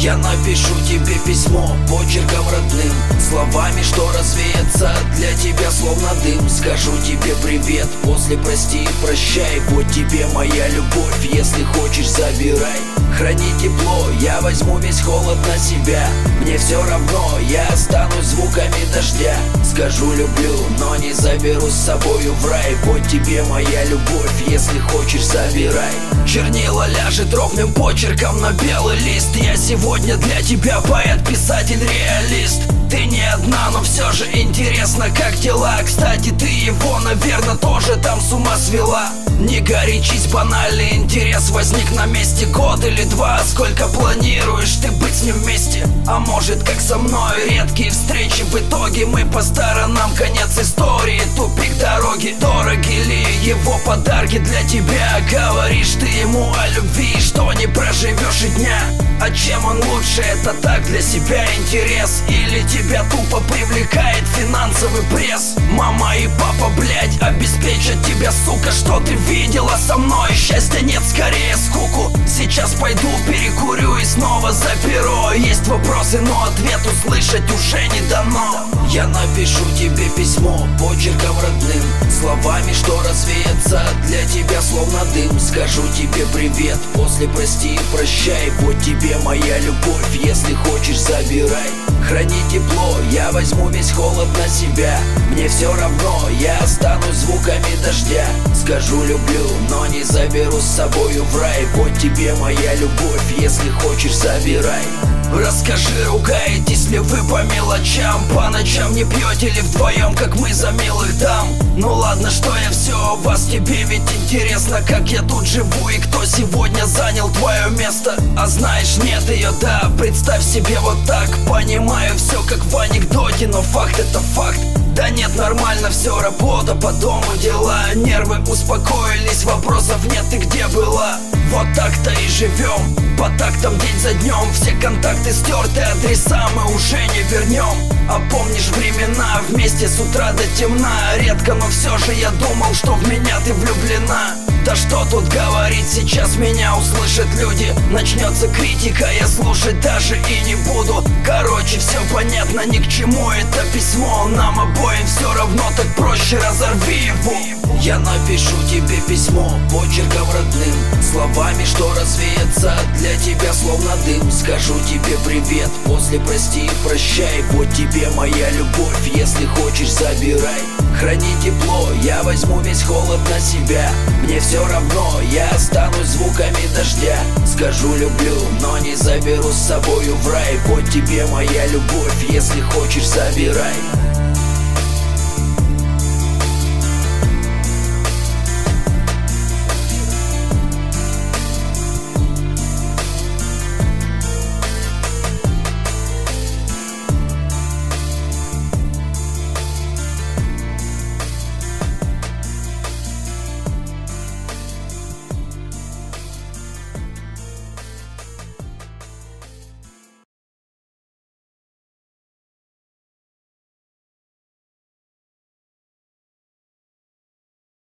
Я напишу тебе письмо почерком родным, словами, что развеется для тебя словно дым. Скажу тебе привет, после прости и прощай. Вот тебе моя любовь, если хочешь забирай. Храни тепло, я возьму весь холод на себя. Мне все равно, я останусь звуками дождя. Скажу люблю, но не заберу с собою в рай. Вот тебе моя любовь, если хочешь забирай. Чернила ляжет ровным почерком на белый лист. Я сегодня для тебя поэт, писатель, реалист. Ты не одна, но все же интересно, как дела. Кстати, ты его, наверное, тоже там с ума свела. Не горячись, банальный интерес возник на месте. Год или два, сколько планируешь ты быть с ним вместе? А может, как со мной, редкие встречи. В итоге мы по сторонам, конец истории, тупик дороги. Дороги ли его подарки для тебя? Говоришь ты ему о любви, что не проживешь и дня. А чем он лучше, это так для себя интерес? Или тебя тупо привлекает финансовый пресс? Мама и папа, блять, обеспечат тебя, сука. Что ты видела со мной? Счастья нет, скорее скуку. Сейчас пойду перекурю и снова за перо. Есть вопросы, но ответ услышать уже не дано. Я напишу тебе письмо почерком родным, словами, что развеется для тебя словно дым. Скажу тебе привет, после прости и прощай. Вот тебе моя любовь, если хочешь забирай. Храни тепло, я возьму весь холод на себя. Мне все равно, я останусь звуками дождя. Скажу люблю, но не заберу с собою в рай. Вот тебе моя любовь, если хочешь забирай. Расскажи, ругаетесь ли вы по мелочам? По ночам не пьете ли вдвоем, как мы за милых дам? Ну ладно, что я все о вас, тебе ведь интересно, как я тут живу и кто сегодня занял твое место. А знаешь, нет ее, да, представь себе вот так. Понимаю все как в анекдоте, но факт это факт. Да нет, нормально все, работа, по дому дела. Нервы успокоились, вопросов нет, ты где была? Вот так-то и живем, по тактам день за днем. Все контакты стерты, адреса мы уже не вернем. А помнишь времена, вместе с утра до темна. Редко, но все же я думал, что в меня ты влюблена. Да что тут говорить, сейчас меня услышат люди. Начнется критика, я слушать даже и не буду. Короче, все понятно, ни к чему это письмо. Нам обоим все равно, так проще разорви его. Я напишу тебе письмо почерком родным, словами, что развеется для тебя словно дым. Скажу тебе привет, после прости и прощай. Вот тебе моя любовь, если хочешь забирай. Храни тепло, я возьму весь холод на себя. Мне все равно, я останусь звуками дождя. Скажу люблю, но не заберу с собою в рай. Вот тебе моя любовь, если хочешь забирай.